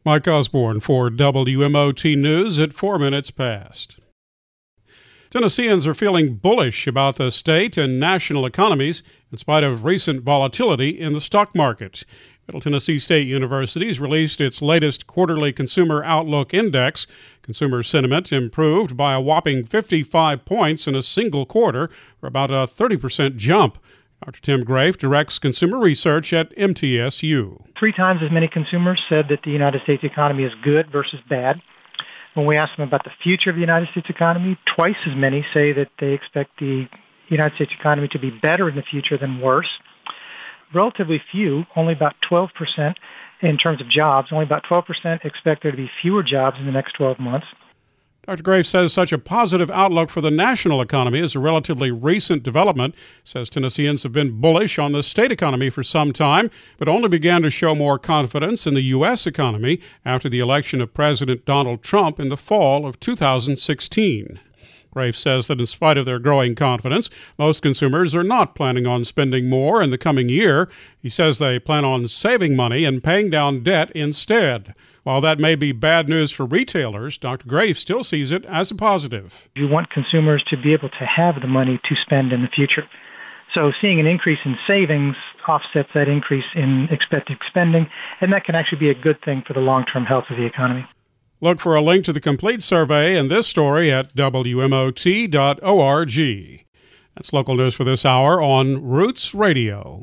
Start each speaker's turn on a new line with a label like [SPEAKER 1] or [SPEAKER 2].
[SPEAKER 1] Mike Osborne for WMOT News at 4 minutes past. Tennesseans are feeling bullish about the state and national economies in spite of recent volatility in the stock market. Middle Tennessee State University's released its latest quarterly Consumer Outlook Index. Consumer sentiment improved by a whopping 55 points in a single quarter, for about a 30% jump. Dr. Tim Grafe directs consumer research at MTSU.
[SPEAKER 2] 3 times as many consumers said that the United States economy is good versus bad. When we ask them about the future of the United States economy, twice as many say that they expect the United States economy to be better in the future than worse. Relatively few, only about 12% in terms of jobs, only about 12% expect there to be fewer jobs in the next 12 months.
[SPEAKER 1] Dr. Grafe says such a positive outlook for the national economy is a relatively recent development. Says Tennesseans have been bullish on the state economy for some time, but only began to show more confidence in the U.S. economy after the election of President Donald Trump in the fall of 2016. Grafe says that in spite of their growing confidence, most consumers are not planning on spending more in the coming year. He says they plan on saving money and paying down debt instead. While that may be bad news for retailers, Dr. Grafe still sees it as a positive.
[SPEAKER 2] You want consumers to be able to have the money to spend in the future. So seeing an increase in savings offsets that increase in expected spending, and that can actually be a good thing for the long-term health of the economy.
[SPEAKER 1] Look for a link to the complete survey and this story at WMOT.org. That's local news for this hour on Roots Radio.